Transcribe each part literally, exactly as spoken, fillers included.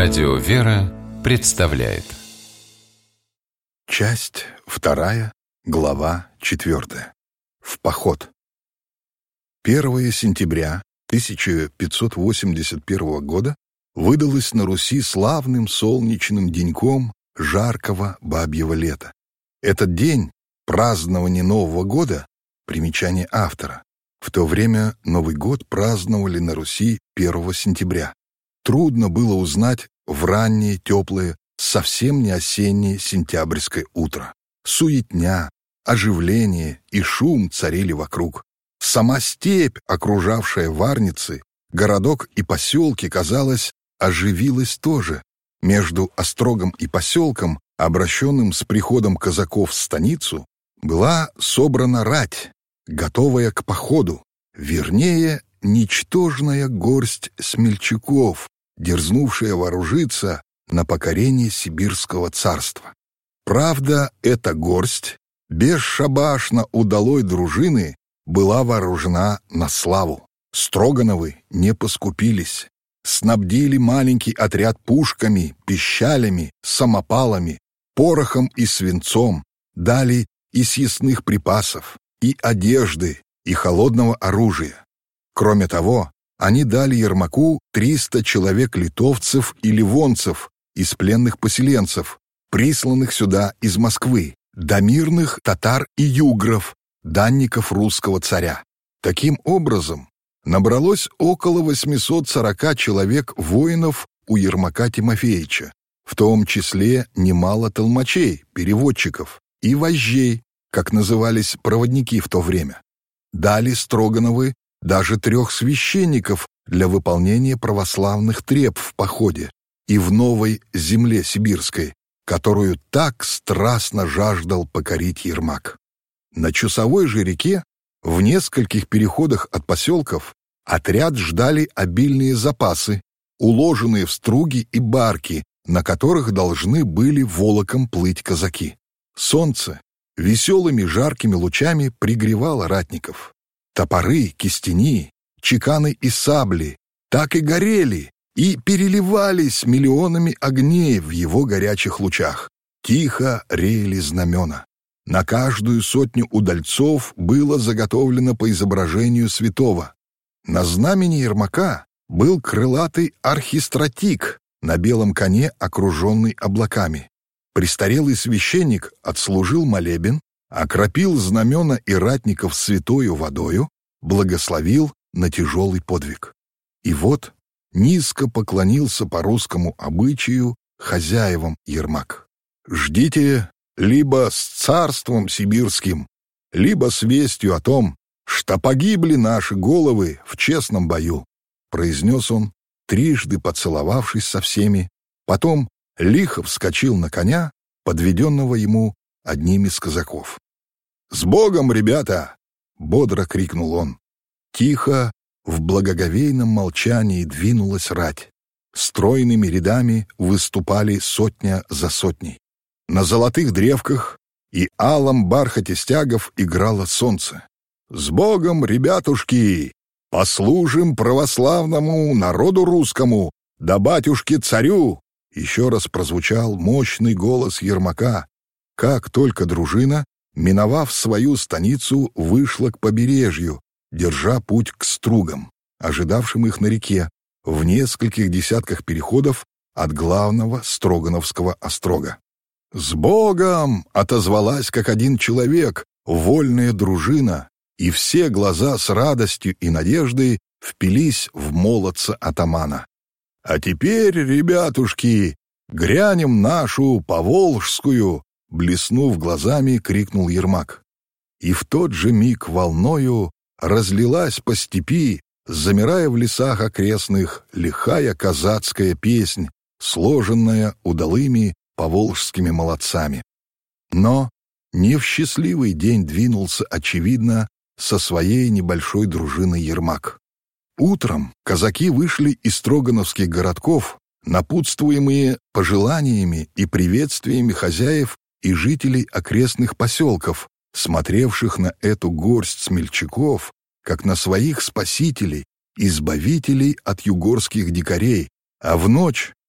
Радио «Вера» представляет. Часть вторая, глава четвертая. В поход. первое сентября тысяча пятьсот восемьдесят первого года выдалось на Руси славным солнечным деньком жаркого бабьего лета. Этот день — празднование Нового года, примечание автора. В то время Новый год праздновали на Руси первого сентября. Трудно было узнать в раннее, теплое, совсем не осеннее сентябрьское утро. Суетня, оживление и шум царили вокруг. Сама степь, окружавшая Варницы, городок и поселки, казалось, оживилась тоже. Между острогом и поселком, обращенным с приходом казаков в станицу, была собрана рать, готовая к походу, вернее, ничтожная горсть смельчаков, дерзнувшая вооружиться на покорение сибирского царства. Правда, эта горсть, бесшабашно удалой дружины, была вооружена на славу. Строгановы не поскупились, снабдили маленький отряд пушками, пищалями, самопалами, порохом и свинцом, дали и съестных припасов, и одежды, и холодного оружия. Кроме того, они дали Ермаку триста человек-литовцев и ливонцев из пленных поселенцев, присланных сюда из Москвы, да мирных татар и югров, данников русского царя. Таким образом, набралось около восьмисот сорока человек воинов у Ермака Тимофеевича, в том числе немало толмачей, переводчиков и вожжей, как назывались проводники в то время. Дали Строгановы даже трех священников для выполнения православных треб в походе и в новой земле сибирской, которую так страстно жаждал покорить Ермак. На Чусовой же реке, в нескольких переходах от поселков, отряд ждали обильные запасы, уложенные в струги и барки, на которых должны были волоком плыть казаки. Солнце веселыми жаркими лучами пригревало ратников. Топоры, кистени, чеканы и сабли так и горели и переливались миллионами огней в его горячих лучах. Тихо реяли знамена. На каждую сотню удальцов было заготовлено по изображению святого. На знамени Ермака был крылатый архистратик на белом коне, окруженный облаками. Престарелый священник отслужил молебен, окропил знамена и ратников святою водою, благословил на тяжелый подвиг. И вот низко поклонился по русскому обычаю хозяевам Ермак. «Ждите либо с царством сибирским, либо с вестью о том, что погибли наши головы в честном бою», произнес он, трижды поцеловавшись со всеми, потом лихо вскочил на коня, подведенного ему одним из казаков. «С Богом, ребята!» — бодро крикнул он. Тихо, в благоговейном молчании двинулась рать. Стройными рядами выступали сотня за сотней. На золотых древках и алом бархате стягов играло солнце. «С Богом, ребятушки! Послужим православному народу русскому, да батюшке-царю!» Еще раз прозвучал мощный голос Ермака, как только дружина, миновав свою станицу, вышла к побережью, держа путь к стругам, ожидавшим их на реке, в нескольких десятках переходов от главного Строгановского острога. «С Богом!» — отозвалась как один человек, вольная дружина, и все глаза с радостью и надеждой впились в молодца атамана. «А теперь, ребятушки, грянем нашу поволжскую!» Блеснув глазами, крикнул Ермак. И в тот же миг волною разлилась по степи, замирая в лесах окрестных, лихая казацкая песнь, сложенная удалыми поволжскими молодцами. Но не в счастливый день двинулся, очевидно, со своей небольшой дружиной Ермак. Утром казаки вышли из строгановских городков, напутствуемые пожеланиями и приветствиями хозяев и жителей окрестных поселков, смотревших на эту горсть смельчаков, как на своих спасителей, избавителей от югорских дикарей, а в ночь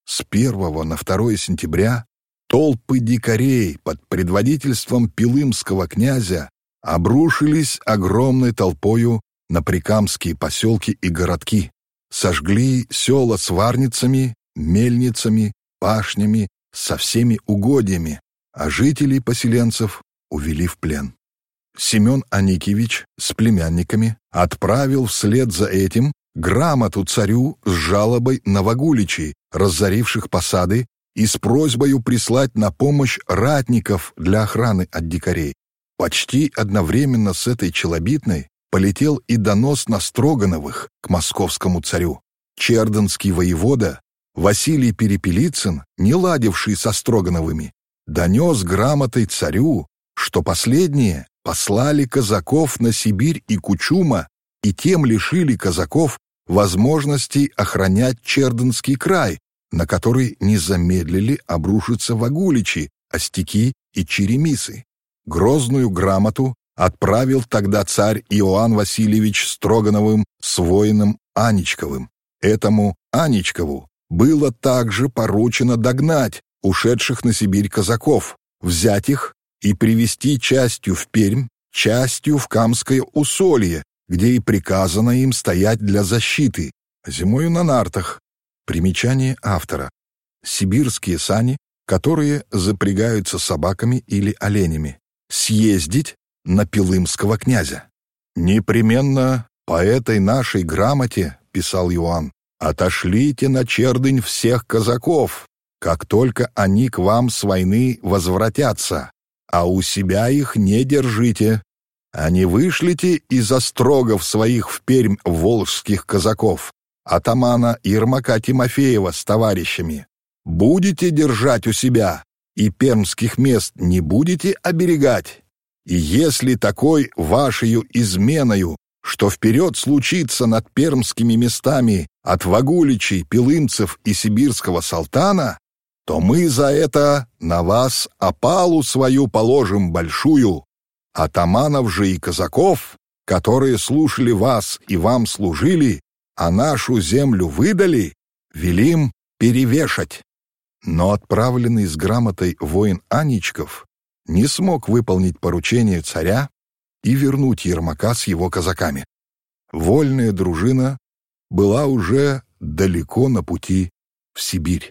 С первого на второе сентября толпы дикарей под предводительством пилымского князя обрушились огромной толпою на прикамские поселки и городки, сожгли села с варницами, мельницами, пашнями, со всеми угодьями, а жителей поселенцев увели в плен. Семен Аникевич с племянниками отправил вслед за этим грамоту царю с жалобой на вагуличей, разоривших посады, и с просьбою прислать на помощь ратников для охраны от дикарей. Почти одновременно с этой челобитной полетел и донос на Строгановых к московскому царю. Чердынский воевода Василий Перепелицын, не ладивший со Строгановыми, донес грамотой царю, что последние послали казаков на Сибирь и Кучума и тем лишили казаков возможности охранять Чердынский край, на который не замедлили обрушиться вагуличи, остяки и черемисы. Грозную грамоту отправил тогда царь Иоанн Васильевич Строгановым с воином Аничковым. Этому Аничкову было также поручено догнать ушедших на Сибирь казаков, взять их и привести частью в Пермь, частью в Камское усолье, где и приказано им стоять для защиты, зимою на нартах. Примечание автора. Сибирские сани, которые запрягаются собаками или оленями. Съездить на пилымского князя. «Непременно по этой нашей грамоте, — писал Иоанн, — отошлите на Чердынь всех казаков, как только они к вам с войны возвратятся, а у себя их не держите, а не вышлите из острогов своих в Пермь волжских казаков, атамана Ермака Тимофеева с товарищами. Будете держать у себя, и пермских мест не будете оберегать. И если такой вашею изменою, что вперед случится над пермскими местами от вагуличей, пилымцев и сибирского салтана, то мы за это на вас опалу свою положим большую. Атаманов же и казаков, которые слушали вас и вам служили, а нашу землю выдали, велим перевешать». Но отправленный с грамотой воин Аничков не смог выполнить поручение царя и вернуть Ермака с его казаками. Вольная дружина была уже далеко на пути в Сибирь.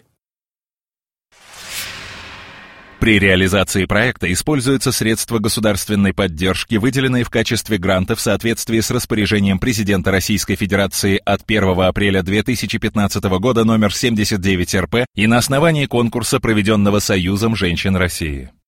При реализации проекта используются средства государственной поддержки, выделенные в качестве гранта в соответствии с распоряжением президента Российской Федерации от первого апреля две тысячи пятнадцатого года номер семьдесят девять эр пэ и на основании конкурса, проведенного Союзом женщин России.